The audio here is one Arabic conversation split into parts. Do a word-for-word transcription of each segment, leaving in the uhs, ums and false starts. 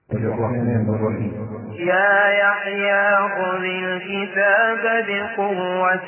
الرحمن الرحيم. يا يحيى خذ الكتاب بقوة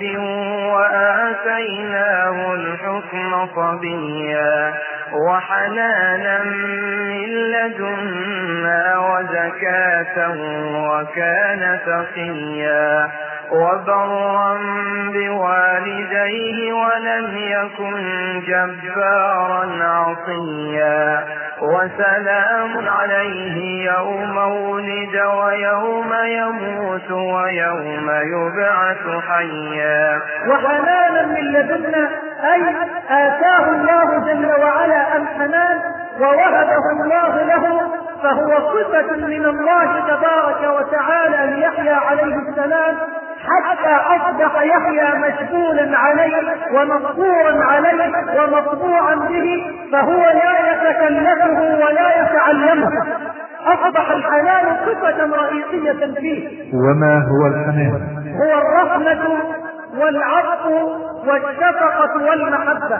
وآتيناه الحكم صبيا وحنانا من لدنا وزكاة وكان تقيا وبرا بوالديه ولم يكن جبارا عصيا وسلام عليه يوم ولد ويوم يموت ويوم يبعث حيا. وحنانا من لدنا أي آتاه الله جل وعلا الحنان ووهبه الله له، فهو صفة من الله تبارك وتعالى ليحيى عليه السلام، حتى أصبح يحيى مشغولا عليه ومقصورا عليه ومطبوعا به، فهو لا يتكلفه ولا يتعلمه. أصبح الحنان صفة رئيسية فيه. وما هو الحنان؟ هو الرحمة والعطف والشفقة والمحبة.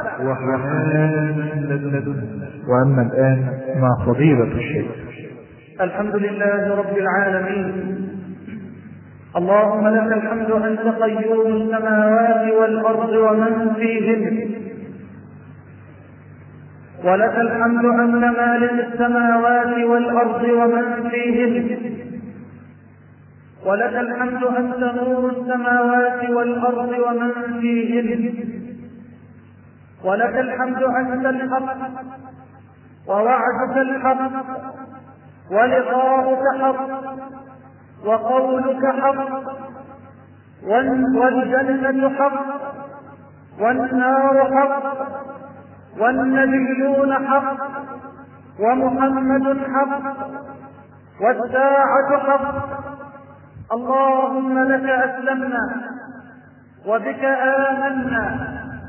وأما الآن مع فضيلة الشيخ. الحمد لله رب العالمين. اللهم لك الحمد أنت قيوم السماوات والأرض ومن فيهن، ولك الحمد أن مالك السماوات والأرض ومن فيهن، ولك الحمد أنت نور السماوات والأرض ومن فيهن، ولك الحمد أنت الحق ووعدك الحق ولقاؤك حق وقولك حق والجنة حق والنار حق والنبيون حق ومحمد حق والساعة حق. اللهم لك أسلمنا وبك آمنا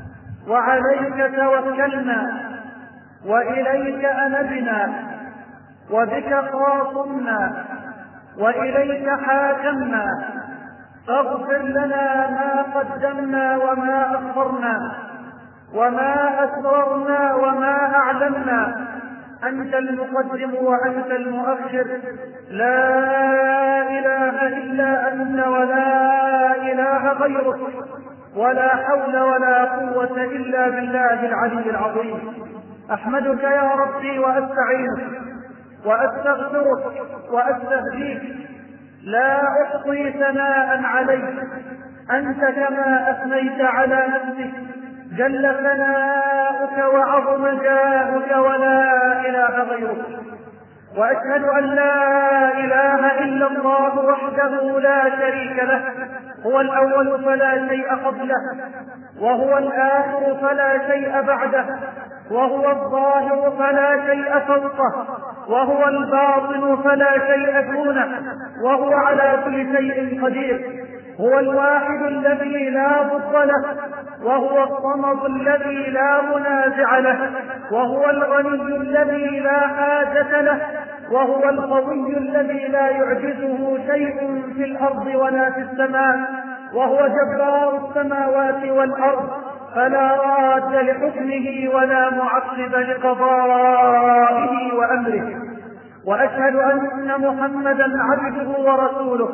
وعليك توكلنا وإليك أنبنا وبك خاصمنا وإليك حاكمنا، فاغفر لنا ما قدمنا وما أخرنا وما أسررنا وما أعلمنا، أنت المقدم وأنت المؤخر، لا إله إلا أنت ولا إله غيرك، ولا حول ولا قوة إلا بالله العلي العظيم. أحمدك يا ربي وأستعينك وأستغفرك وأستهديك، لا أحصي ثناء عليك، أنت كما أثنيت على نفسك، جل ثناؤك وعظم جاهك ولا إله غيرك. وأشهد أن لا إله إلا الله وحده لا شريك له، هو الأول فلا شيء قبله، وهو الآخر فلا شيء بعده، وهو الظاهر فلا شيء فوقه، وهو الباطن فلا شيء دونه، وهو على كل شيء قدير. هو الواحد الذي لا ضد له، وهو الصمد الذي لا منازع له، وهو الغني الذي لا حاجة له، وهو القوي الذي لا يعجزه شيء في الأرض ولا في السماء، وهو جبار السماوات والأرض، فلا راد لحكمه ولا معقب لقضائه وأمره. وأشهد أن محمدا عبده ورسوله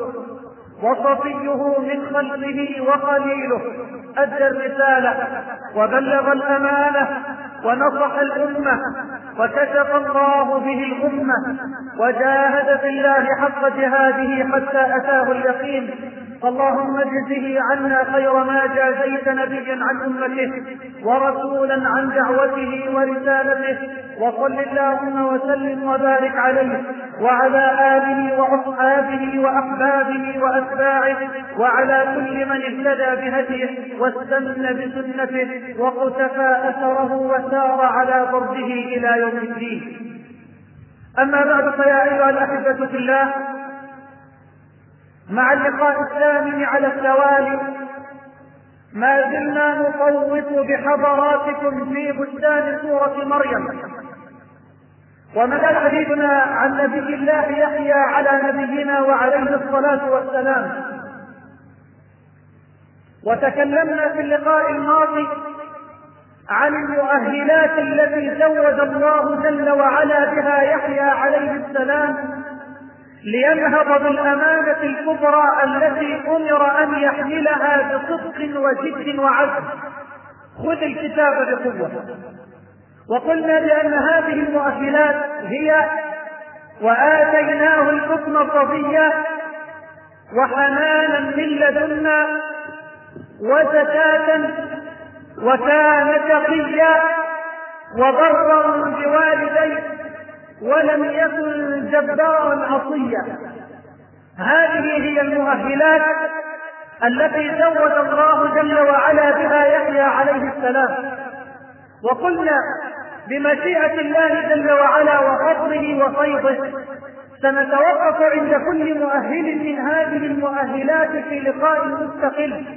وصفيه من خلقه وخليله، أدى الرسالة وبلغ الأمانة ونصح الأمة وكشف الله به الأمة وجاهد في الله حق جهاده حتى أتاه اليقين. اللهم اجزه عنا خير ما جازيت نبيا عن أمته ورسولا عن دعوته ورسالته، وصل اللهم وسلم وبارك عليه وعلى آله وأصحابه وأحبابه وأتباعه وعلى كل من اهتدى بهديه واستنى بسنته وقتفى أثره وسار على ضربه إلى يوم الدين. أما بعد، فيا أيها الأحبة في الله، مع اللقاء الثامن على التوالي ما زلنا نطوف بحضراتكم في بستان سورة مريم، ومدى حديثنا عن نبي الله يحيى على نبينا وعليه الصلاة والسلام. وتكلمنا في اللقاء الماضي عن المؤهلات التي زود الله جل وعلا بها يحيى عليه السلام لينهض بالأمانة الكبرى التي أمر أن يحملها بصدق وجد وعزم. خذ الكتاب بقوة. وقلنا بأن هذه المؤهلات هي: وآتيناه الحكم صبيا، وحنانا من لدنا، وزكاة، وكان تقيا، وبرا بوالديه، ولم يكن جبارا عصيا. هذه هي المؤهلات التي زود الله جل وعلا بها يحيى عليه السلام. وقلنا بمشيئة الله جل وعلا وفضله وفيضه سنتوقف عند كل مؤهل من هذه المؤهلات في لقاء مستقل.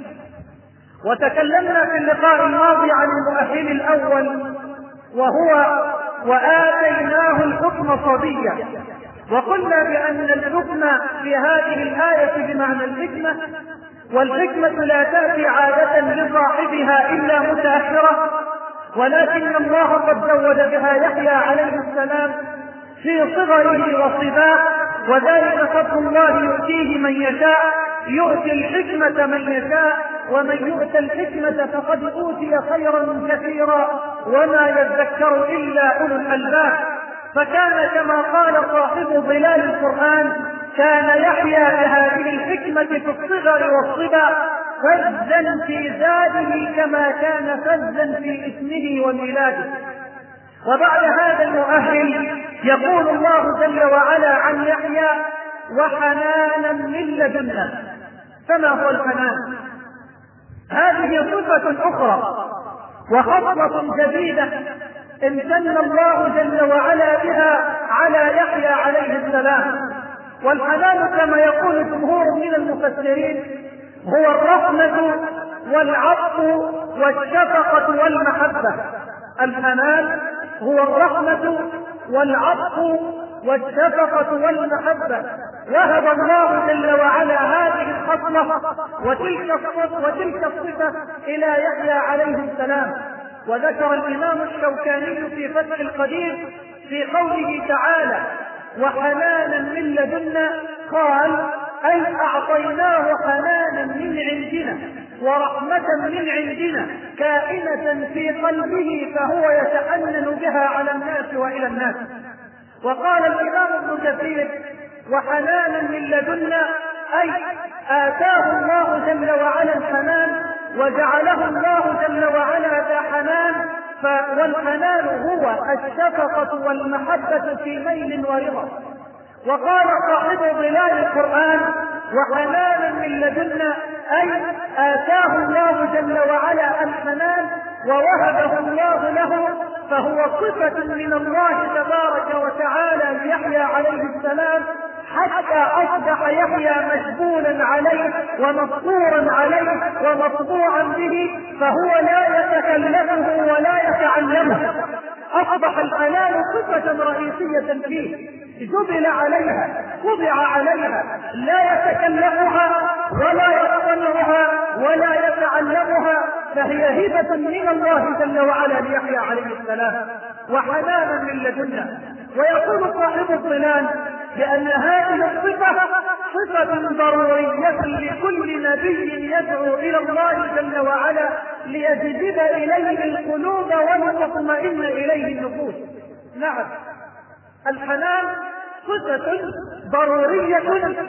وتكلمنا في اللقاء الماضي عن المؤهل الأول وهو وآتيناه الحكم صبيا، وقلنا بأن الحكم في هذه الآية بمعنى الحكمة، والحكمة لا تأتي عادة لصاحبها إلا متأخرة، ولكن الله قد زود بها يحيى عليه السلام في صغره وصباه، وذلك فضل الله يؤتيه من يشاء، يؤتي الحكمة من يشاء، ومن يؤتى الحكمة فقد أوتي خيرا كثيرا وما يذكر إلا أولو الألباب. فكان كما قال صاحب ظلال القرآن: كان يحيى بهذه الحكمة في الصغر والصبا فزا في زاده كما كان فزا في اسمه وميلاده. وبعد هذا المؤهل يقول الله جل وعلا عن يحيى: وحنانا من لدنا. فما هو الحنان؟ هذه صفة أخرى وخصلة جديدة امتن الله جل وعلا بها على يحيى عليه السلام. والحنان كما يقول جمهور من المفسرين هو الرحمة والعطف والشفقة والمحبة. الحنان هو الرحمة والعطف والشفقة والمحبة. وهب الله جل وعلا هذه الخصلة وتلك الصفة وتلك الصفة إلى يحيى عليه السلام. وذكر الإمام الشوكاني في فتح القدير في قوله تعالى: وحنانا من لدنا، قال: أي أعطيناه حنانا من عندنا ورحمة من عندنا كائنة في قلبه فهو يتحنن بها على الناس وإلى الناس. وقال الإمام ابن كثير: وحنانا من لدنا أي آتاه الله جل وعلا الحنان وجعله الله جل وعلا ذا حنان، والحنان هو الشفقة والمحبة في ميل ورضا. وقال صاحب ظلال القرآن: وحنانا من لدنا أي آتاه الله جل وعلا الحنان ووهبه الله له، فهو صفة من الله تبارك وتعالى ليحيى عليه السلام، حتى أصبح يحيى مشغولا عليه ومفطورا عليه ومطبوعا به، فهو لا يتكلمه ولا يتعلمه. أصبح الحنان صفة رئيسية فيه، جبل عليها، وضع عليها، لا يتكلمها ولا يصنعها ولا يتعلمها، فهي هبة من الله جل وعلا ليحيى عليه السلام. وحنانا من لدنا. ويقول صاحب الظلال بأن هذه الصفة صفة ضرورية لكل نبي يدعو إلى الله جل وعلا ليجذب إليه القلوب ولتطمئن إليه النفوس. نعم، الحنان صفة ضرورية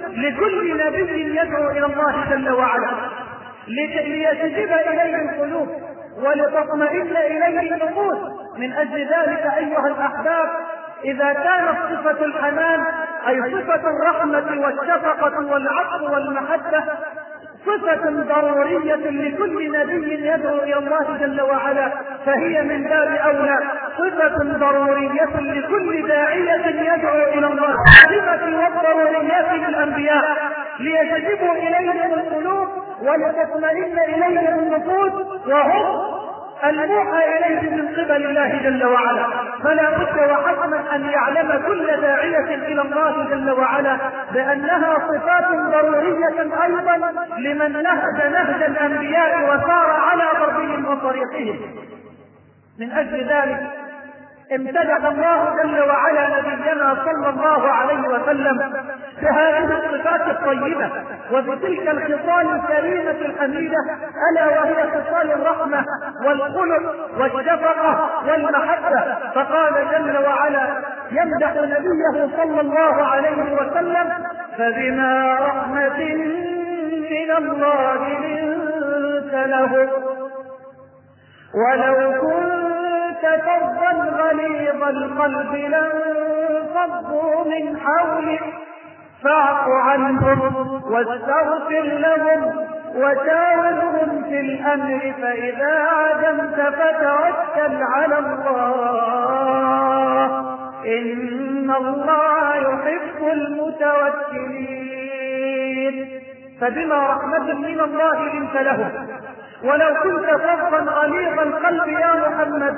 لكل نبي يدعو إلى الله جل وعلا ليجذب إليه القلوب ولتطمئن إليه النفوس. من أجل ذلك أيها الأحباب، إذا كانت صفة الحنان أي صفة الرحمة والشفقة والعطف والمحبة صفة ضرورية لكل نبي يدعو إلى الله جل وعلا، فهي من باب أولى صفة ضرورية لكل داعية يدعو إلى الله. الصفة والضروريات للأنبياء ليجذبوا إليهم القلوب ولتطمئن إليهم النفوس، وهم الموحى إليه من قبل الله جل وعلا. فلا بد وحتما أن يعلم كل داعية إلى الله جل وعلا بأنها صفات ضرورية أيضا لمن نهج نهج الأنبياء وسار على ضربهم وطريقهم. من أجل ذلك امتدح الله جل وعلا نبينا صلى الله عليه وسلم بهذه الصفات الطيبة وبتلك الخصال الكريمة الحميدة، ألا وهي خصال الرحمة والخلق والشفقة والمحبة. فقال جل وعلا يمدح نبيه صلى الله عليه وسلم: فبما رحمة من الله لنت له ولو كنت فظا غليظ القلب لانفضوا من حولك فاعف عنهم واستغفر لهم وشاورهم في الأمر فإذا عزمت فتوكل على الله إن الله يحب المتوكلين. فبما رحمة من الله لنت له ولو كنت فظا غليظ القلب يا محمد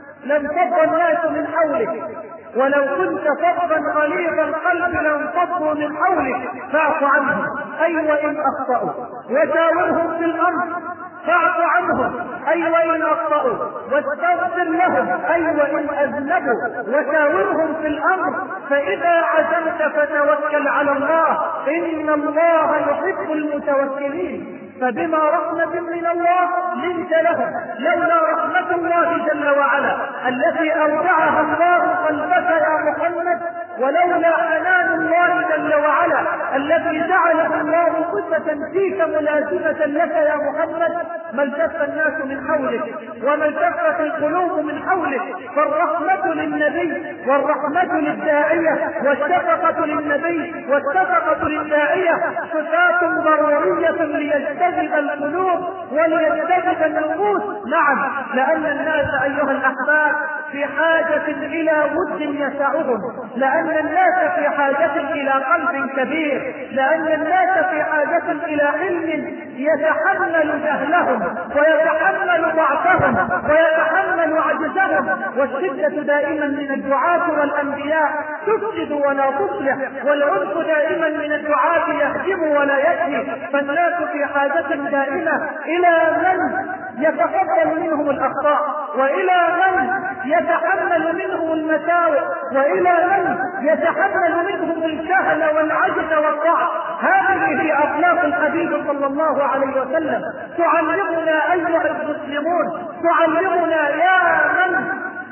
لانفض الناس من حولك، ولو كنت فظا غليظ القلب لانفضوا من حولك فاعف عنهم أي وإن أخطأوا وشاورهم في الأمر فاعف عنهم أي وإن أخطأوا واستغفر لهم أي وإن أذنبوا وشاورهم في الأمر فإذا عزمت فتوكل على الله إن الله يحب المتوكلين. فبما رحمة من الله لنت لهم، لولا رحمة الله جل وعلا التي أودعها الله قلبك يا محمد، ولولا حنان الله جل وعلا الذي جعله الله صفة فيك ملازمة لك يا محمد، ما التف الناس من حولك وما التفت القلوب من حولك. فالرحمة للنبي والرحمة للداعية والشفقة للنبي والشفقة للداعية صفات ضرورية ليجتذب القلوب وليجتذب النفوس. نعم، لأن الناس أيها الأحباب في حاجة إلى ود يسعهم، لأن الناس في حاجة إلى قلب كبير، لأن الناس في حاجة إلى علم يتحمل جهلهم ويتحمل ضعفهم ويتحمل عجزهم. والشدة دائما من الدعاة والأنبياء تفسد ولا تصلح، والعنف دائما من الدعاة يهدم ولا يكفي. فالناس في حاجة دائمة إلى من يتقبل منهم الأخطاء، وإلى من يتحمل منهم المساوئ، وإلى من يتحمل منهم الجهل والعجز والضعف. هذه هي أخلاق الحبيب صلى الله عليه وسلم تعلمنا أيها المسلمون، تعلمنا يا من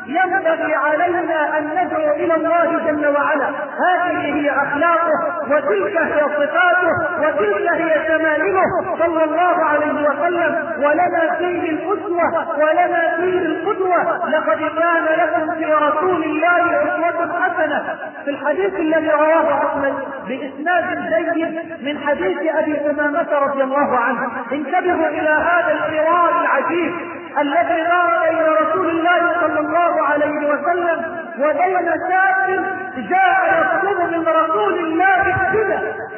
ينبغي علينا أن ندعو إلى الله جل وعلا. هذه هي أخلاقه وتلك هي صفاته وتلك هي شمائله صلى الله عليه وسلم. ولنا فيه الأسوة ولنا فيه القدوة. لقد كان لكم في رسول الله أسوة حسنة. في الحديث الذي رواه أحمد بإسناد جيد من حديث أبي أمامة رضي الله عنه، انتبهوا إلى هذا الحوار العجيب الذي دار إلى رسول الله صلى الله عليه وسلم وبين سائل جاء يطلب من رسول الله كذا،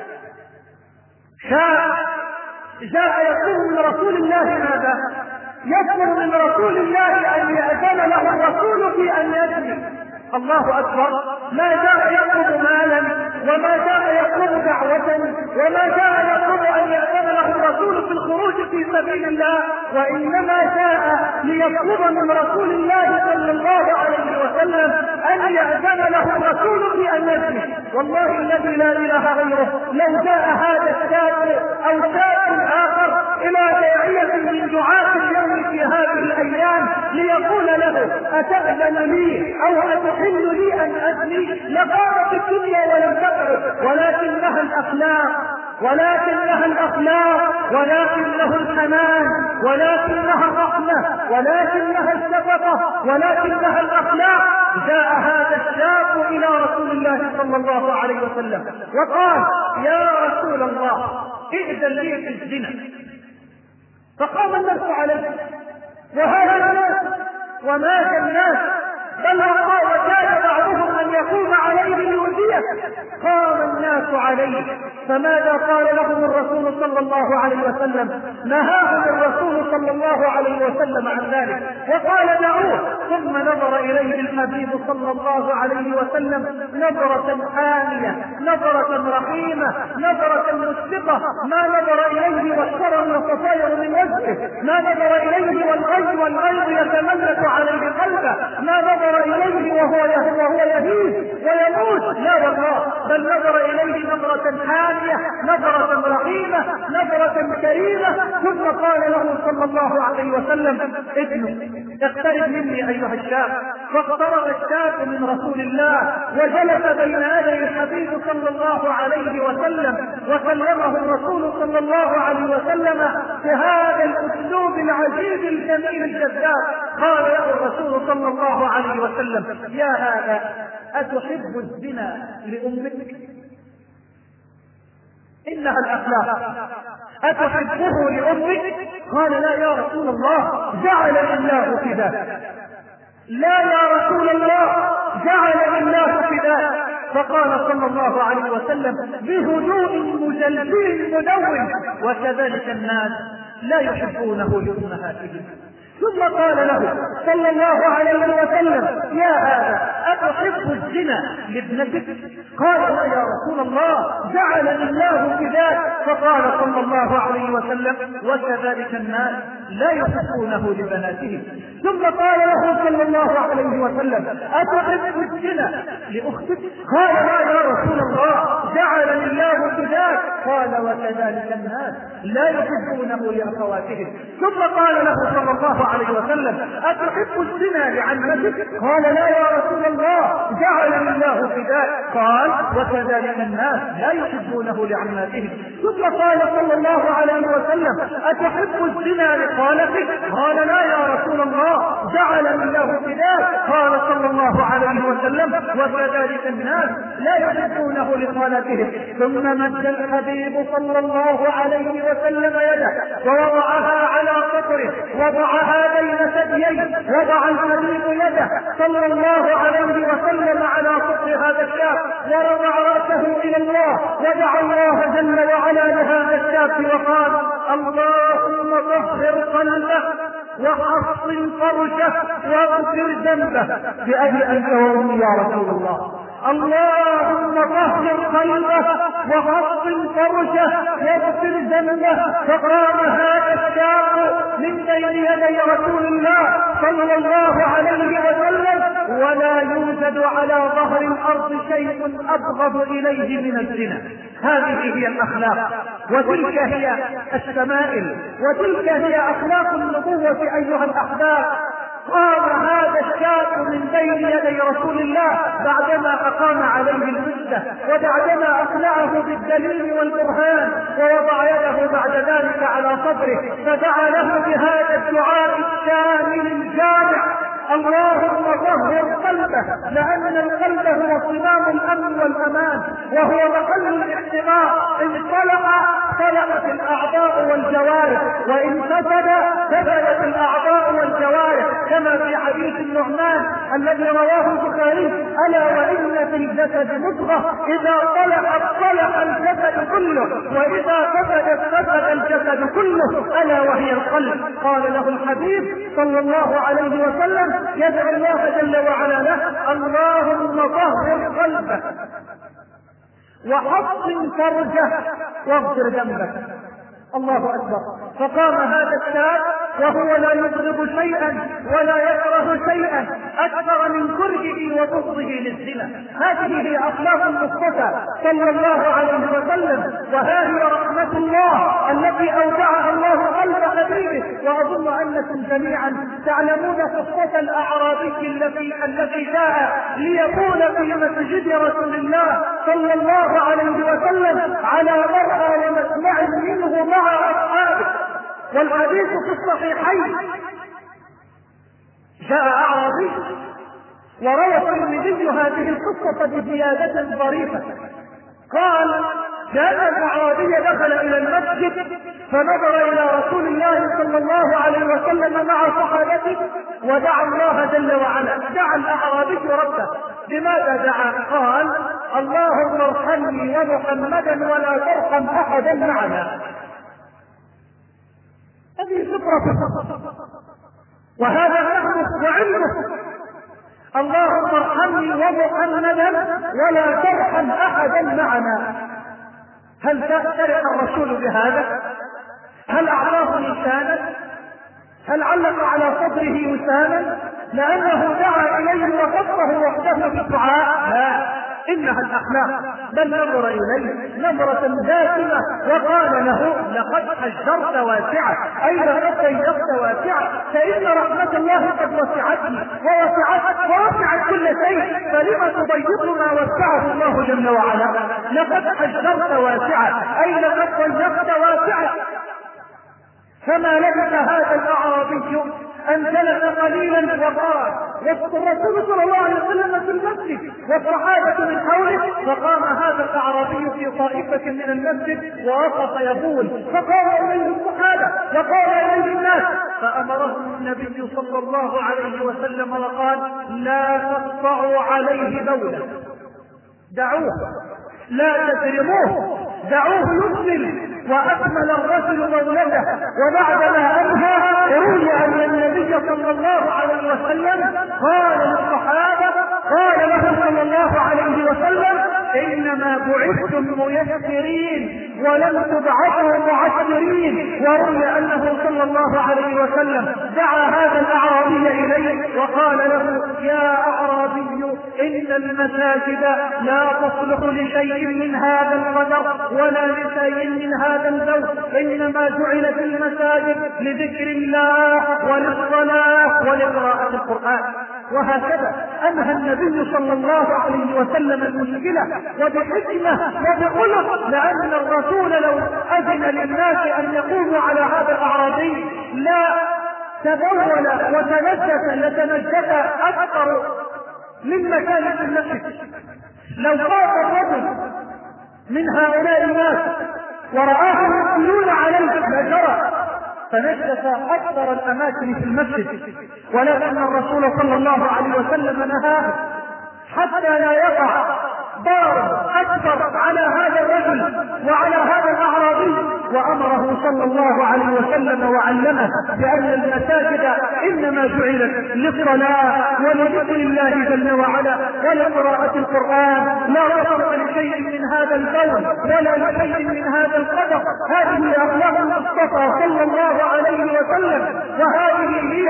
جاء يطلب من رسول الله ماذا؟ يطلب من رسول الله أن يأذن له الرسول في أن يزني. الله أكبر! ما جاء يطلب مالا وما جاء يطلب دعوة وما جاء يطلب أن يأذن له الرسول في الخروج في سبيل الله، وإنما جاء ليطلب من رسول الله صلى الله عليه وسلم أن يأذن له الرسول في أن يزني. والله الذي لا إله غيره لو جاء هذا الشاب أو شاب آخر إلى داعية من دعاة اليوم في هذه الأيام ليقول له أتأذن لي أو أتحل لي أن أزني لقامت الدنيا ولم تقعد، ولكنها الأخلاق ولكنها الأخلاق ولكنه الحنان ولكنها الرحمة ولكنها الشفقة ولكنها الأخلاق. جاء هذا الشاب إلى رسول الله صلى الله عليه وسلم وقال: يا رسول الله ائذن لي في الزنا. فقام الناس عليه وهذا الناس ومات الناس، بل وكاد بعضهم أن يقوم عليه ليؤذيه. قام الناس عليه، فماذا قال لهم الرسول صلى الله عليه وسلم؟ نهاهم الرسول صلى الله عليه وسلم عن ذلك وقال: دعوه. ثم نظر إليه الحبيب صلى الله عليه وسلم نظرة حامية، نظرة رحيمة، نظرة مشفقة، ما نظر إليه والشرر يتطاير من وجهه، ما نظر إليه والغي والغيظ يتملك عليه قلبه، ما نظر إليه وهو وهو يهيج ويموت. لا والله، بل نظر إليه نظرة حانية، نظرة رحيمة، نظرة كريمة. ثم قال له صلى الله عليه وسلم: ابنه اقترب مني أيها الشاب. فاقترب الشاب من رسول الله وجلس بين يدي الحبيب صلى الله عليه وسلم، وكلمه الرسول صلى الله عليه وسلم بهذا الأسلوب العجيب الجميل الجذاب. قال له الرسول صلى الله عليه وسلم: يا هذا أتحب الزنا لأمك؟ إنها الأخلاق. أتحبه لأمك؟ قال: لا يا رسول الله، جعلني الله فداك. لا يا رسول الله، جعلني الله فداك. فقال صلى الله عليه وسلم بهدوء مجلسل مدون: وكذلك الناس لا يحبونه لأمهاتهم. ثم قال له صلى الله عليه وسلم: يا هذا أتحب الزنا لابنتك؟ قال: لا يا رسول الله، جعلني الله فداك. فقال صلى الله عليه وسلم: وكذلك الناس لا يحبونه لبناتهم. ثم قال له صلى الله عليه وسلم: أتحب الزنا لأختك؟ قال: لا يا رسول الله، جعلني الله فداك. قال: وكذلك الناس لا يحبونه لأخواتهم. ثم قال له صلى الله عليه وسلم: أتحب الزنا لعمتك؟ قال: لا يا رسول الله، جعلني الله فداك. قال: وكذلك الناس لا يحبونه لعماتهم. ثم قال صلى الله عليه وسلم: أتحب الزنا لخالتك؟ قال: لا يا رسول الله، جعلني الله فداك. قال صلى الله عليه وسلم: وكذلك الناس لا يحبونه لخالتهم. ثم مد الحبيب صلى الله عليه وسلم يده ووضعها على قطره، وضعها بين ثدييه، وضع الحبيب يده صلى الله عليه وسلم على قطر هذا الشاب، ورفع رأسه إلى الله، ودعا الله جل وعلا لهذا الشاب وقال: اللهم طهر قلبه وحصن فرجه واغفر ذنبه بأبي أنت وأمي يا رسول الله. اللهم طهر قلبه وحصن فرجه واغفر ذنبه. فقام هذا الشاب من بين يدي رسول الله صلى الله عليه وسلم، ولا يوجد على ظهر الأرض شيء أبغض إليه من الزنا. هذه هي الأخلاق، وتلك هي الشمائل، وتلك هي أخلاق النبوة أيها الأحباب. قام هذا الشاب من بين يدي رسول الله بعدما أقام عليه الحجة، وبعدما أقنعه بالدليل والبرهان، ووضع يده بعد ذلك على صدره، فدعا له بهذا الدعاء الشامل الجامع: اللهم طهر قلبه، لأن القلب هو صمام الأمن والأمان، وهو محل الاحتماء. إن صلح صلحت الأعضاء والجوارح، وإن فسد فسدت الأعضاء والجوارح، كما في حديث النعمان الذي رواه البخاري: ألا وإن في الجسد مضغة إذا صلحت صلح الجسد كله، وإذا فسدت فسد الجسد كله، ألا وهي القلب. قال له الحبيب صلى الله عليه وسلم يدعو الله جل وعلا له: اللهم طهر قلبه وحصن فرجه واغفر ذنبه. الله أكبر. فقام هذا الشاب وهو لا يبغض شيئا ولا يكره شيئا أكثر من كرهه وبغضه للزنا. هذه هي أخلاق المصطفى صلى الله عليه وسلم، وها هي رحمة الله التي أودعها الله قلب حبيبه. وأظن أنكم جميعا تعلمون قصة الأعرابي الذي الذي جاء ليكون في مسجد رسول الله صلى الله عليه وسلم على مرأى ومسمع منه مع أصحابه، والحديث في الصحيحين. جاء أعرابي وروى الترمذي هذه القصة بزيادة ظريفة. قال: جاء الأعرابي دخل إلى المسجد فنظر إلى رسول الله صلى الله عليه وسلم مع صحابته ودعا الله جل وعلا. دعا الأعرابي ربه. لماذا دعا؟ قال: اللهم ارحمني ومحمدا ولا ترحم أحدا معنا. هذه فطرة، وهذا نحن وعلمه. اللهم ارحمني ومحمدا ولا ترحم أحدا معنا. هل فرح الرسول بهذا؟ هل أعطاه لسانا؟ هل علق على صدره وسانا لأنه دعا إليه وقفه وحده بالدعاء؟ لا، إنها الأخلاق، بل نظر إليه نظرة داخلة وقال له لقد حجرت واسعة، أي لقد ضيقت واسعة، فإن رحمة الله قد وسعتني ووسعت ووسعت كل شيء، فلما تضيق ما وسعه الله جل وعلا؟ لقد حجرت واسعة، أي لقد ضيقت واسعة. فما لبث هذا الأعرابي أن جلس قليلا وقال، والرسول صلى الله عليه وسلم في المسجد والصحابة من حوله، فقام هذا الأعرابي في طائفة من المسجد ووقف يقول، فقام إليه الصحابة وقام إليه الناس، فأمرهم النبي صلى الله عليه وسلم وقال: لا تقطعوا عليه بولا، دعوه، لا تكرموه، دعوه يسلم. وأكمل الرجل مولده، وبعدما أنهى روي أن النبي صلى الله عليه وسلم قال للصحابة، قال له صلى الله عليه وسلم: إنما بعثتم ميسرين ولم تبعثوا معسرين. وروي أنه صلى الله عليه وسلم دعا هذا الأعرابي إليه وقال له: يا أعرابي، إن المساجد لا تصلح لشيء من هذا القدر ولا لشيء من هذا الزوج، إنما جعلت المساجد لذكر الله وللصلاة ولقراءة القرآن. وهكذا أنهى النبي صلى الله عليه وسلم المشكلة وبحكمة وبخلق، لأن الرسول لو أذن للناس أن يقوموا على هذا الأعرابي لا تبول وتنجس لتنجس أكثر مما كان في المسجد. لو قام الرجل من هؤلاء الناس ورآهم يقولون عليه لجرى فنجس أكثر الأماكن في المسجد، ولكن الرسول صلى الله عليه وسلم نهاه حتى لا يقع ضرر أكثر على هذا الرجل وعلى هذا الأعرابي، وأمره صلى الله عليه وسلم وعلمه بأن المساجد إنما جعلت للصلاة ولذكر الله جل وعلا ولقراءة القرآن، لا ضرر لشيء من هذا الكون ولا لشيء من هذا القدر. هذه أخلاق المصطفى صلى الله عليه وسلم، وهذه هي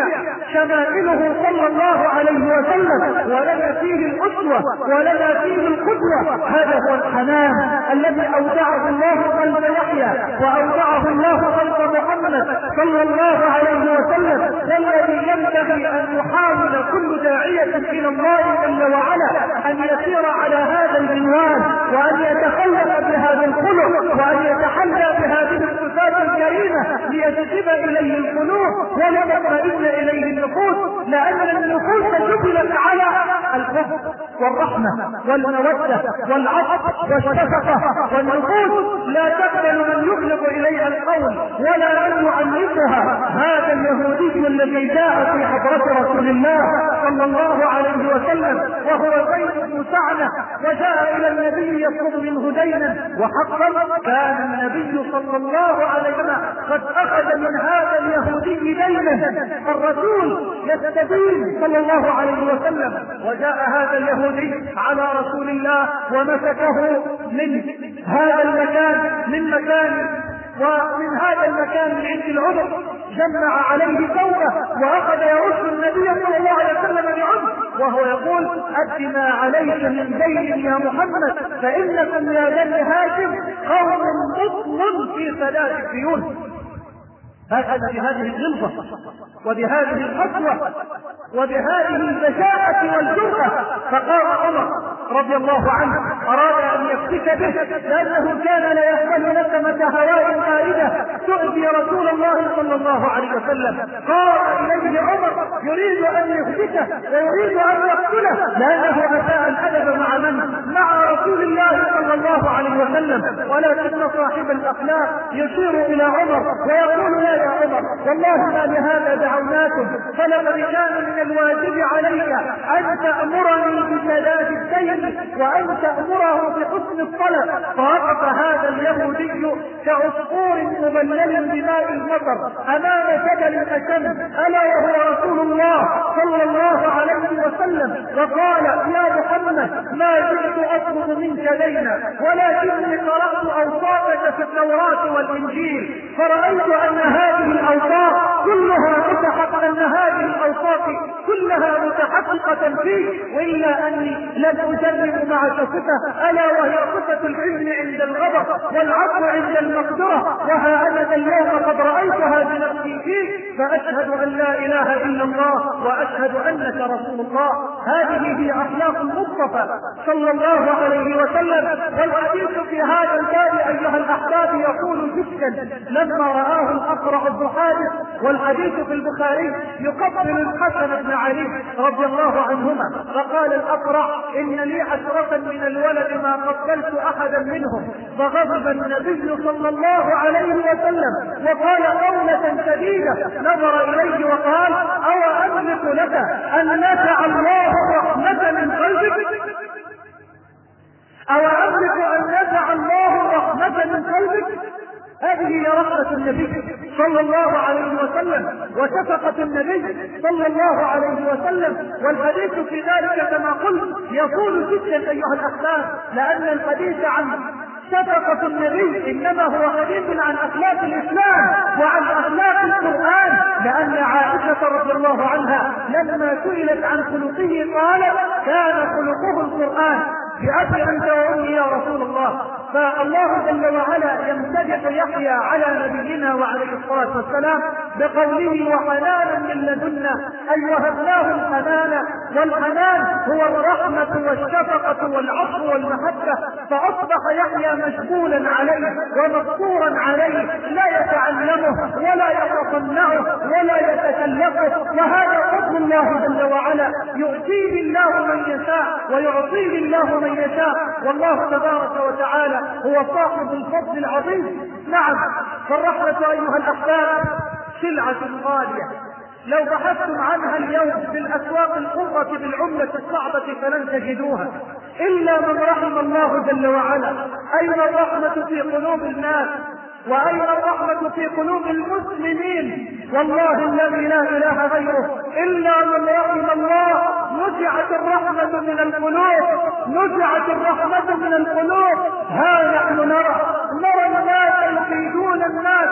شمائله صلى الله عليه وسلم، ولنا فيه الأسوة ولنا فيه القدوة. هذا هو الحنان الذي أودعه الله قلب يحيى وأودعه الله قلب محمد صلى الله عليه وسلم، والذي ينبغي أن يحاول كل داعية إلى الله جل وعلا أن يسير على هذا المنوال وأن يتخلق بهذا الخلق وأن يتحلى بهذه الصفات الكريمة ليجذب إليه القلوب ولتطمئن إليه النفوس، لأن النفوس جبلت على الحب والرحمة والمودة والعطف والشفقة، والنفوس لا تقبل من يخلق إليها القول ولا من يعنفها. هذا اليهودي الذي جاء في حضرة رسول الله صلى الله عليه وسلم وهو زيد بن سعنة، وجاء إلى النبي يطلب منه دينا، وحقا كان النبي صلى الله عليه وسلم قد أخذ من هذا اليهودي دينا، الرسول يستدين صلى الله عليه وسلم. وجاء هذا اليهودي على رسول الله ومسكه من هذا المكان من مكان ومن هذا المكان من عند العذر، جمع عليه ثوبه وأخذ يرش النبي صلى الله عليه وسلم بعنف وهو يقول: أد ما عليك من دين يا محمد، فإنكم يا بني هاشم قوم بطل في ثلاث ديون. هكذا بهذه الغلظة وبهذه القسوة وبهذه البشاعة والجرأة فقام عمر رضي الله عنه أراد أن يفتك به، لأنه كان لا يقبل نسمة هواء قائدة تؤذي رسول الله صلى الله عليه وسلم. قام إليه عمر يريد أن يفتكه ويريد أن يقتله، لأنه أساء الأدب مع من؟ مع رسول الله صلى الله عليه وسلم. ولكن صاحب الأخلاق يشير إلى عمر ويقول: يا عمر، والله ما لهذا دعوناكم، فلقد كان من الواجب عليك أن تأمرني بسداد الدين وأن تأمره بحسن الطلب. فوقف هذا اليهودي كعصفور مبلل بماء المطر أمام جبل الأشم ألا وهو رسول الله صلى الله عليه وسلم، وقال: يا محمد، ما جئت أطلب منك دينا، ولكني قرأت أوصافك في التوراة والإنجيل، فرأيت أن هذه الأوصاف كلها متحققة أن هذه الأوصاف كلها متحققة فيه، وإلا أني لن أجرب مع صفته، ألا وهي صفة الحزن عند الغضب والعفو عند المقدرة. وها أنا اليوم قد رأيتها بنفسي فيك، فأشهد أن لا إله إلا الله وأشهد أنك رسول الله. هذه هي أخلاق المصطفى صلى الله عليه وسلم. والحديث في هذا الباب أيها الأحباب يقول جدا لما رآه الأقرع بن حابس، والحديث في البخاري، يقبل الحسن بن علي رضي الله عنهما، فقال الأقرع إن لي عشرة من الولد ما قبلت أحدا منهم، فغضب النبي صلى الله عليه وسلم وقال قولة شديدة، نظر إليه وقال أو أملك لك أن نزع الله الرحمة من قلبك؟ أو أملك أن نزع الله الرحمة من قلبك؟ هذه هي رحمة النبي صلى الله عليه وسلم وشفقة النبي صلى الله عليه وسلم. والحديث في ذلك كما قلت يطول جدا أيها الأحباب، لأن الحديث عن شفقة النبي إنما هو حديث عن أخلاق الإسلام وعن أخلاق القرآن، لأن عائشة رضي الله عنها لما سئلت عن خلقه قالت كان خلقه القرآن. بأبي أنت وأمي يا رسول الله. فالله جل وعلا يمتدح يحيى على نبينا وعليه الصلاة والسلام بقوله وحنانا من لدنا، أي وهبناه الحنان، والحنان هو الرحمة والشفقة والعطف والمحبة. فأصبح يحيى مشغولا عليه ومقصورا عليه، لا يتعلمه ولا يتصنعه ولا يتكلفه. وهذا فضل الله جل وعلا، يؤتيه الله من يشاء ويعطيه الله من يشاء، والله تبارك وتعالى هو صاحب الفضل العظيم. نعم، فالرحمة أيها الأحباب سلعة غالية، لو بحثتم عنها اليوم في الأسواق الحرة بالعملة الصعبة فلن تجدوها إلا من رحم الله جل وعلا. أين الرحمة في قلوب الناس؟ وأين الرحمة في قلوب المسلمين؟ والله الذي لا إله غيره إلا من رحم الله نزعت الرحمة من القلوب، نزعت الرحمة من القلوب. ها نحن نرى نرى الناس يفيدون الناس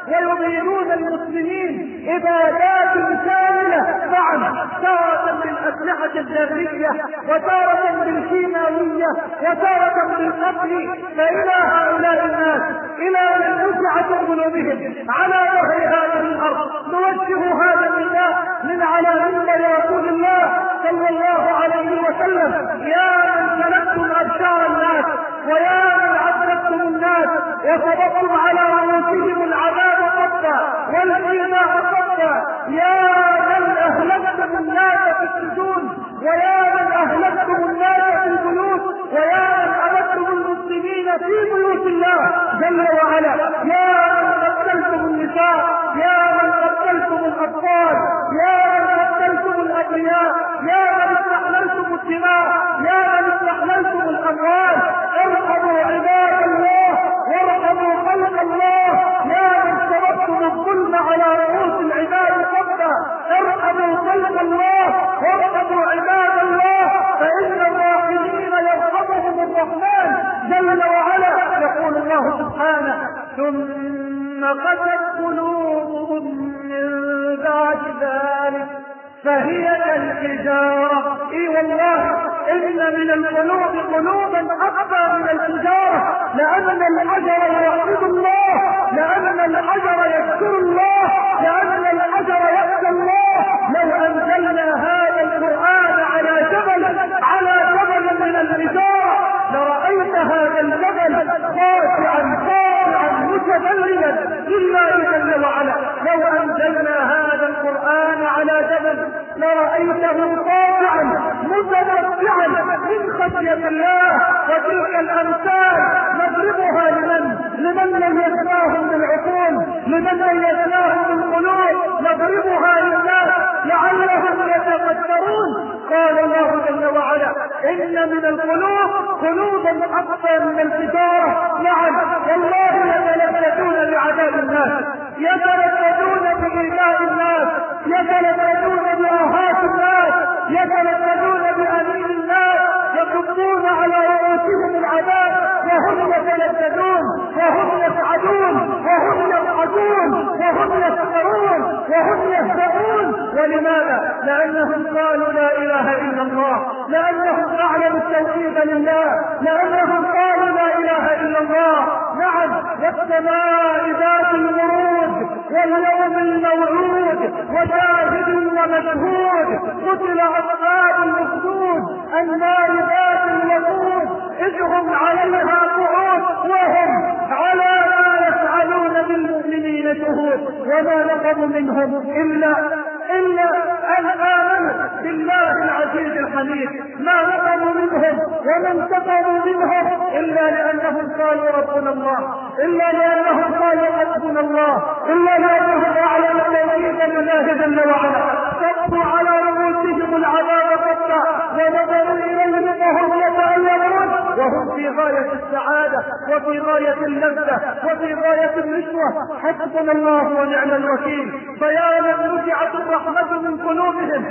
ويضيعون المسلمين إبادات كاملة، نعم، تارة بالأسلحة الذرية وتارة بالكيماوية وتارة بالقتل. فإلى هؤلاء الناس إلى من نزعت قلوبهم على ظهر هذه الأرض نوجه هذا النداء من على منبر رسول الله صلى الله عليه وسلم: يا من سلكتم أبشار الناس ويا من عذبتم الناس وصببتم على رؤوسهم العذاب قطا والإيذاء قطا، يا من أهلكتم الناس في السجون ويا من أهلكتم الناس في البيوت ويا من أمدتم المسلمين في بيوت الله جل وعلا، يا من قتلتم النساء، يا من قتلتم الأطفال، يا من قتلتم الأبرياء، يا من استحللتم الدماء، يا من استحللتم الأموال، ارحموا عباد الله وارحموا خلق الله، يا من شربتم الظلم على رؤوس العباد قبلا، ارحموا خلق الله وارحموا عباد الله، فإن الراحمين يرحمهم الرحمن جل وعلا. يقول الله سبحانه: ثم قست قلوبهم من بعد ذلك فهي كالحجارة. اي والله ان من القلوب قلوبا اقوى من الحجارة، لان الحجر يعبد الله، لان الحجر يذكر الله، لان الحجر يخشى الله. لو انزلنا هذا القرآن على جبل على جبل من الحجارة لرأيت هذا الجبل خاشعا خاشعا متذللا لله جل وعلا. لو انزلنا هذا القرآن على جبل لرأيته خاشعا متمتعا من خشية الله. وتلك الأمثال نضربها لمن لمن ميزناهم بالعقول، لمن ميزناهم بالقلوب، نضربها للناس لعلهم يتفكرون. قال الله جل وعلا: إن من القلوب قلوبا أقوى من الحجارة. نعم والله يتلذذون بعذاب الناس، يتلذذون بإيذاء الناس، يتلذذون بآهات الناس، يتلذذون بأنين الناس، يكبون على رؤوسهم العذاب وهم يتلذذون وهم يسعدون وهم يسعدون وهم يسخرون وهم يهزؤون. ولماذا؟ لأنهم قالوا لا إله إلا الله، لأنهم أعلنوا التوحيد لله، لأنهم قالوا لا إله إلا الله. نعم، والسماء ذات الورود واليوم الموعود وشاهد ومشهود، قتل أصحاب الأخدود النار ذات الوقود إذ هم عليها قعود وهم على ما يفعلون بالمؤمنين شهود. وما نقموا منهم إلا إلا أن آمنوا بالله العزيز الحميد، ما نقموا منهم وما انتقموا منهم إلا لأنهم قالوا ربنا الله، إلا لأنهم قالوا حسبنا الله، إلا لأنهم أعلنوا التوحيد لله جل وعلا. صبوا على رؤوسهم العذاب قطا ونظروا إليهم وهم يتألمون وهم في غاية السعادة وفي غاية اللذة وفي غاية النشوة. حسبنا الله ونعم الوكيل. فيا من رجعت الرحمة من قلوبهم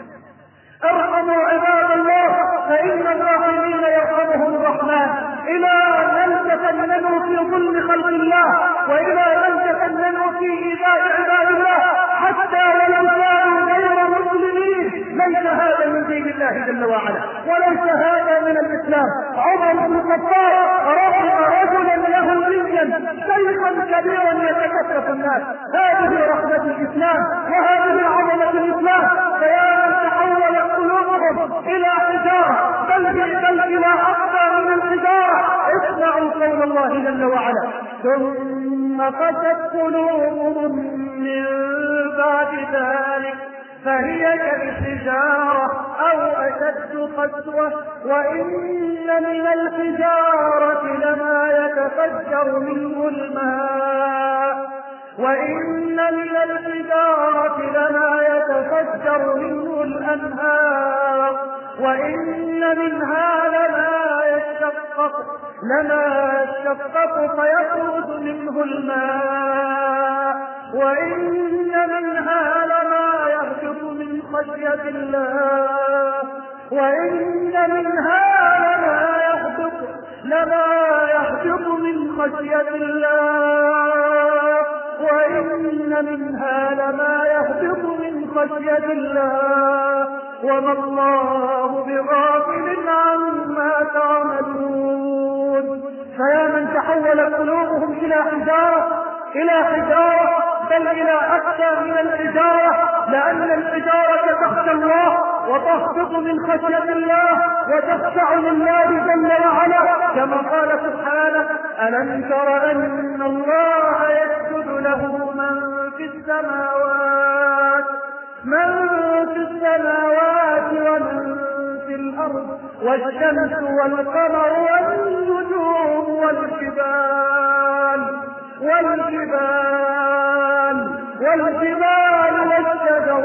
ارحموا عباد الله فإن الراحمين يرحمهم الرحمن. إلى من تفننوا في ظلم خلق الله وإلى من تفننوا في إيذاء عباد الله حتى ولو كانوا غير مسلمين. ليس هذا من دين الله جل وعلا وليس هذا من الإسلام. عمر بن الخطاب رحم رجلا يهوديا شيخا كبيرا يتكفف الناس. هذه رحمة الإسلام وهذه عظمة الإسلام. فيا من تحول قلوبهم إلى حجارة بل بل إلى أقوى من الحجارة اسمعوا قول الله جل وعلا ثم قست قلوبهم من بعد ذلك فهي كالحجارة أو أشد قسوة وإن من الحجارة لما يتفجر منه الماء وإن من الحجارة لما يتفجر منه الأنهار وإن منها لما يشقق لما يشقق فيخرج منه الماء وإن منها لما يهبط من خشية الله وإن منها لما يهبط لما يهبط من خشية الله وإن منها لما يهبط من خشية الله وما الله بغافل عما تعملون. فيا من تحول قلوبهم إلى حجارة إلى حجارة بل إلى أكثر من الحجارة لأن الحجارة تخشى الله وتهبط من خشية الله وتخشع لله جل وعلا كما قال سبحانه ألم تر أن الله يسجد له من في السماوات من في السماوات ومن في الأرض والشمس والقمر والنجوم والجبال والجبال والجبال والشجر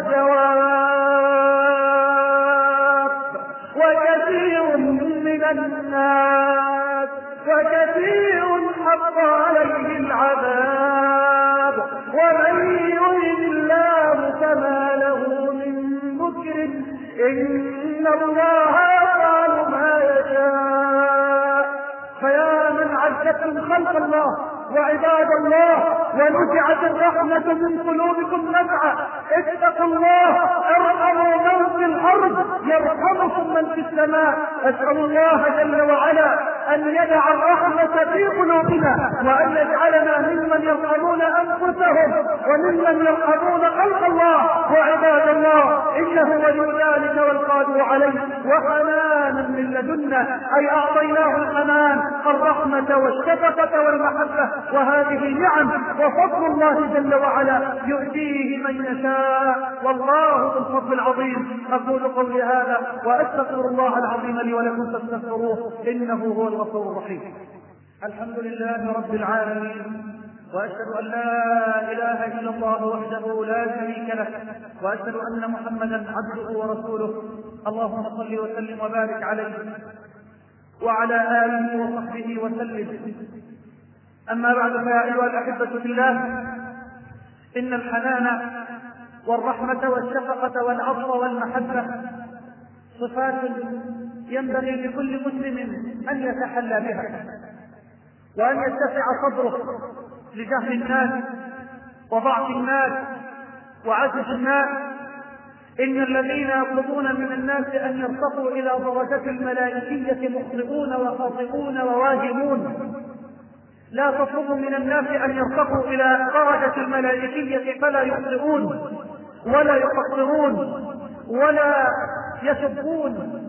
والدواب وكثير من الناس وكثير حق عليه العذاب ومن يهن الله فما له من مكرم إن الله يفعل ما يشاء. فيا من عزتم خلق الله وعباد الله ونزعت الرحمة من قلوبكم نزعة اتقوا الله ارحموا من في الأرض يرحمكم من في السماء. أسأل الله جل وعلا أن يدع الرحمة في قلوبنا وأن يجعلنا ممن يرحمون أنفسهم وممن يرحمون خلق الله وعباد الله إنه ولي ذلك والقادر عليه. وحنانا من لدنا أي أعطيناه الحنان الرحمة والشفقة والمحبة وهذه نعم وفضل الله جل وعلا يؤتيه من يشاء والله ذو الفضل العظيم. أقول قولي هذا وأستغفر الله العظيم لي ولكم فاستغفروه إنه هو الغفور الرحيم. الحمد لله رب العالمين وأشهد أن لا إله إلا الله وحده لا شريك له وأشهد أن محمدا عبده ورسوله. اللهم صل وسلم وبارك عليه وعلى آله وصحبه وسلم. أما بعد فيا أيها الأحبة في الله إن الحنان والرحمة والشفقة والعطف والمحبة صفات ينبغي لكل مسلم أن يتحلى بها وأن يتسع صدره لجهل الناس وضعف الناس وعجز الناس إن الذين يطلبون من الناس أن يرتقوا إلى درجة الملائكية مخطئون وخاطئون وواهمون. لا تطلبوا من الناس أن يرتقوا إلى درجة الملائكية فلا يخطئون ولا يقصرون ولا يسبون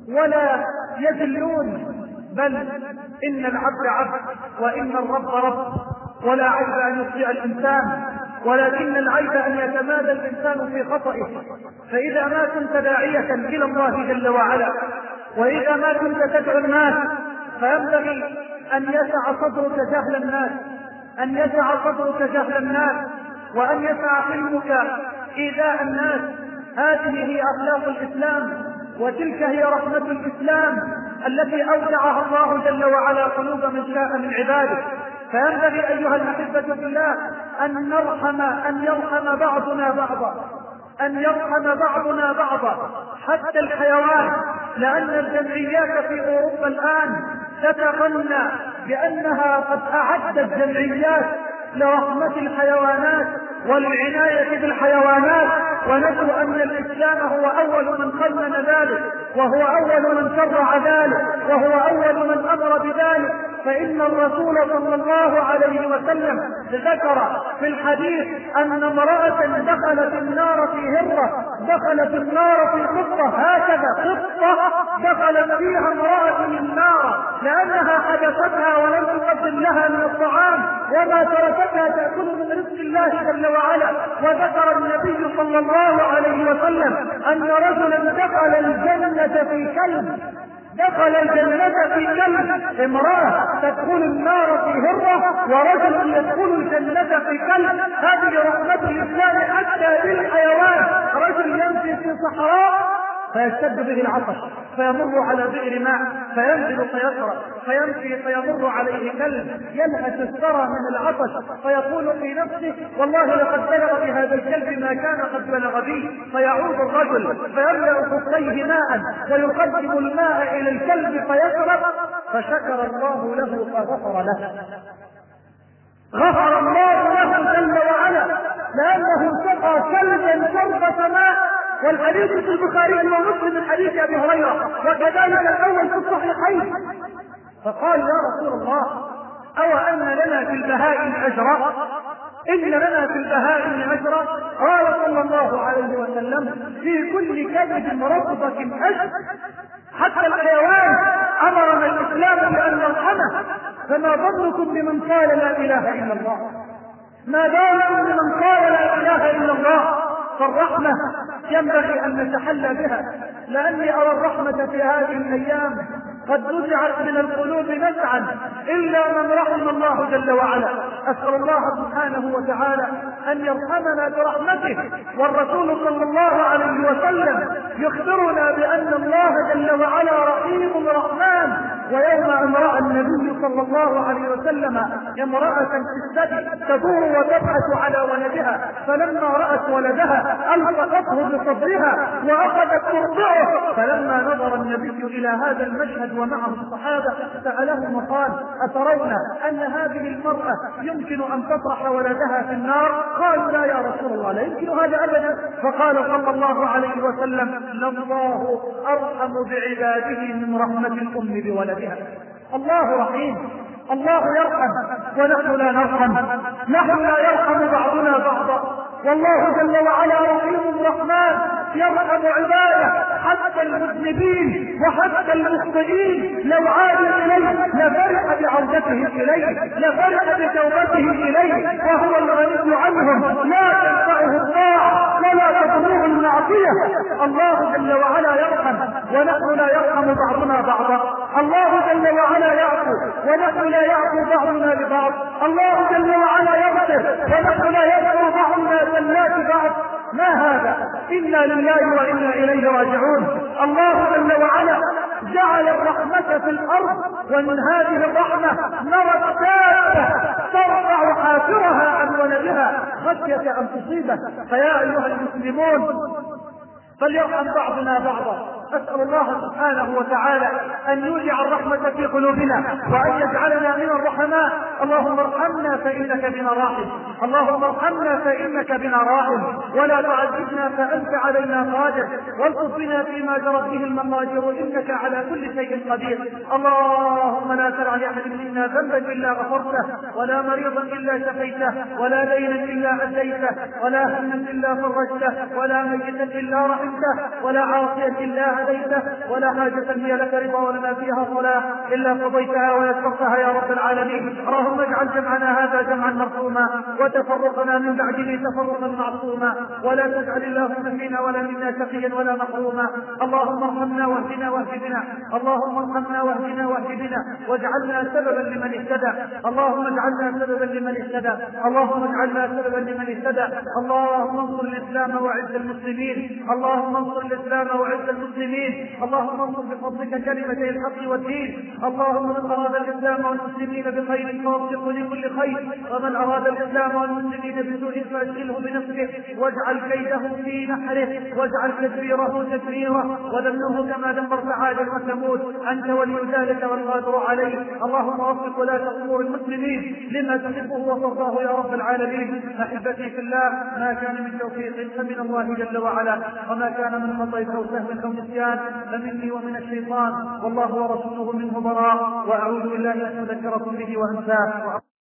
ولا يذلون، بل إن العبد عبد وإن الرب رب، ولا عيب أن يخطئ الإنسان، ولكن العيب أن يتمادى الإنسان في خطئه. فإذا ما كنت داعية إلى الله جل وعلا، وإذا ما كنت تدعو الناس، فينبغي أن يسع صدرك جهل الناس، أن يسع صدرك جهل الناس، وأن يسع علمك إيذاء الناس. هذه هي أخلاق الإسلام، وتلك هي رحمة الإسلام التي أودعها الله جل وعلا قلوب من شاء من عباده. فينبغي أيها الأحبة بالله أن نرحم أن يرحم بعضنا بعضا، أن يرحم بعضنا بعضا حتى الحيوان، لأن الجمعيات في أوروبا الآن تتغنى بأنها قد أعدت جمعيات لرحمة الحيوانات والعناية بالحيوانات، ونجد أن الإسلام هو أول من قنن ذلك، وهو أول من شرع ذلك، وهو أول من أمر بذلك. فإن الرسول صلى الله عليه وسلم ذكر في الحديث أن امرأة دخلت النار في هرة، دخلت النار في قطة، هكذا قطة دخلت فيها امرأة النار لأنها حدثتها ولم تقدم لها من الطعام وما تركتها تأكل من رزق الله جل وعلا. وذكر النبي صلى الله عليه وسلم أن رجلا دخل الجنة في كلب، دخل الجنة في كلب، امرأة تدخل النار في هرة ورجل يدخل الجنة في كلب. هذه رحمة الإسلام حتى بالحيوان. رجل يمشي في صحراء فيشتد به العطش فيمر على بئر ماء فينزل فيشرب، فيمشي فيمر عليه كلب يلهث الثرى من العطش فيقول في نفسه والله لقد بلغ بهذا الكلب ما كان قد بلغ بي. فيعود الرجل فيملأ خفيه ماء ويقدم الماء إلى الكلب فيشرب، فشكر الله له فغفر له، غفر الله له جل وعلا لأنه سقى كلبا شربة ماء. والحديث في البخاري ومسلم من حديث ابي هريره وكذلك الاول في الصحيحين. فقال يا رسول الله او ان لنا في البهائم اجرا؟ ان لنا في البهائم اجرا؟ قال صلى الله عليه وسلم في كل كبد رطبه اجر. حتى الحيوان امرنا الاسلام بان نرحمه، فما ظنكم بمن قال لا اله الا الله؟ ما بالكم بمن قال لا اله الا الله؟ فالرحمة ينبغي أن نتحلى بها، لأني أرى الرحمة في هذه الأيام قد نزعت من القلوب نزعا إلا من رحم الله جل وعلا. أسأل الله سبحانه وتعالى أن يرحمنا برحمته. والرسول صلى الله عليه وسلم يخبرنا بأن الله جل وعلا رحيم رحمن. ويوم أن رأى النبي صلى الله عليه وسلم امرأة في السبي تدور وتبحث على ولدها، فلما رأت ولدها ألصقته بصدرها وأخذت ترضعه، فلما نظر النبي إلى هذا المشهد ومعه الصحابة سألهم وقال أترون أن هذه المرأة يمكن أن تطرح ولدها في النار؟ قالوا لا يا رسول الله لا يمكن هذا أبدا. فقال صلى الله عليه وسلم الله أرحم بعباده من رحمة الأم بولدها. الله رحيم، الله يرحم ونحن لا نرحم، نحن لا يرحم بعضنا بعضا. والله جل وعلا رحيم رحمن يرحم عباده حتى المذنبين وحتى المخطئين. لو عادوا اليه لفرح بعودته اليه، لفرح بتوبته اليه، وهو الغني عنهم لا تنفعه الطاعه ولا تضره المعصيه. الله جل وعلا يرحم ونحن لا يرحم بعضنا بعضا. الله جل وعلا يعفو ونحن لا يعفو بعضنا لبعض. الله جل وعلا يغفر ونحن لا يغفر بعضنا سيئات بعض. ما هذا؟ إنا لله وإنا إليه راجعون. الله جل وعلا جعل الرحمة في الأرض، ومن هذه الرحمة نرى الدابة ترفع حافرها عن ولدها خشية أن تصيبه. فيا أيها المسلمون فليرحم بعضنا بعضا. أسأل الله سبحانه وتعالى أن يودع الرحمة في قلوبنا وأن يجعلنا من الرحماء. اللهم ارحمنا فإنك بنا راحم، اللهم ارحمنا فإنك بنا راحم، ولا تعذبنا فأنت علينا قادر، والطف بنا فيما جرت به المقادير إنك على كل شيء قدير. اللهم لا تدع لأحد منا ذنبا إلا غفرته، ولا مريضا إلا شفيته، ولا دينا إلا أديته، ولا هما إلا فرجته، ولا ميتا إلا رحمته، ولا عاصيا إلا هديته، ولا حاجة هي لك رضا ولنا فيها صلاة إلا قضيتها ويسرتها يا رب العالمين. اللهم اجعل جمعنا هذا جمعا مرحوما وتفرقنا من بعده تفرقا معصوما، ولا تجعل اللهم فينا ولا منا شقيا ولا محروما. اللهم ارحمنا واهدنا واهد بنا، اللهم ارحمنا واهدنا واهد بنا، واجعلنا سببا لمن اهتدى، اللهم اجعلنا سببا لمن اهتدى، اللهم اجعلنا سببا لمن اهتدى. اللهم انصر الاسلام واعز المسلمين، اللهم انصر الاسلام واعز المسلمين، اللهم انصر بفضلك كلمتي الحق والدين. اللهم من اراد الاسلام والمسلمين بخير فوفقه لكل خير، ومن اراد الاسلام والمسلمين بسوء فاشغله بنفسه واجعل كيده في نحره، واجعل تدبيره تدميره، ودمره كما دمرت عادا وثمود. انت ولي ذلك والقادر عليه. اللهم وفق ولاة امور المسلمين لما تحبه وترضاه يا رب العالمين. احبتي في الله، ما كان من توفيق فمن الله جل وعلا، وما كان من خطأ او سهو او نسيان فمني ومن الشيطان، والله ورسوله منه براء، واعوذ بالله ان اذكركم به وانساه.